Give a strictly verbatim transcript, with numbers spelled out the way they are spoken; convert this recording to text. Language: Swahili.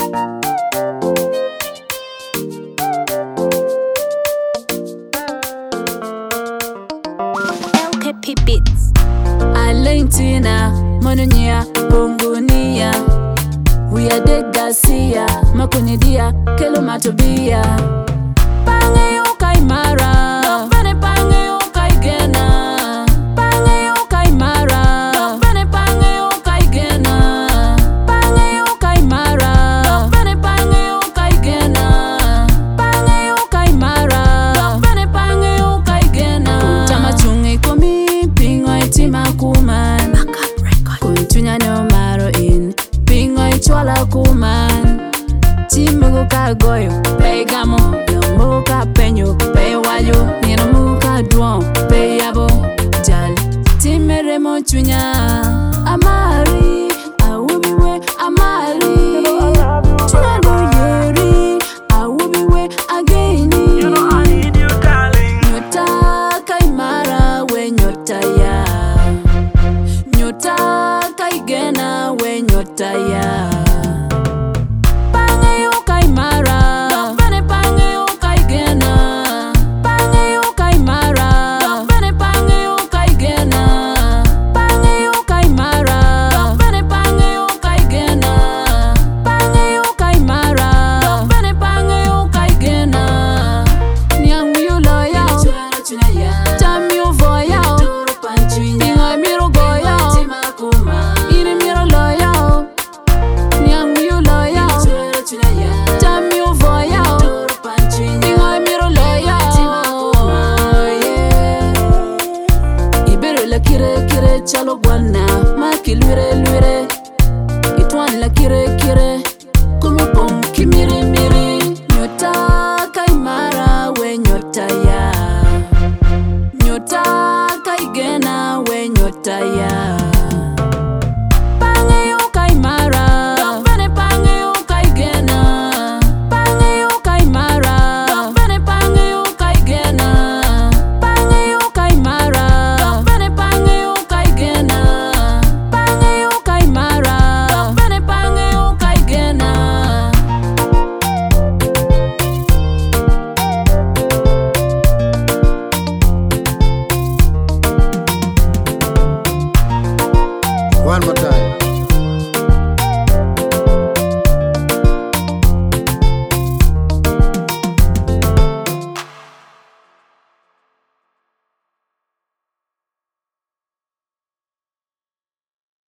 L K P Beats. Alentina, Monunia, Bongonia. We are the Garcia, Makunidia, Kelomatobia. Pange yokai mara, Dofene pange yokai gena. Pange yokai mara, Dofene pange yokai gena. Pange yokai mara, Dofene pange yokai gena. Pange yokai mara, Dofene pange yokai gena. Tama chungi komi, pingo itima kuman. Kuntunya no maro in, pingo ichwala kuman. Chimugo ka goyo, pe gamo, yomo ka penyo, pe wayo, nino muka duon, pe yabo, jal. Timere mo chunya, amaro.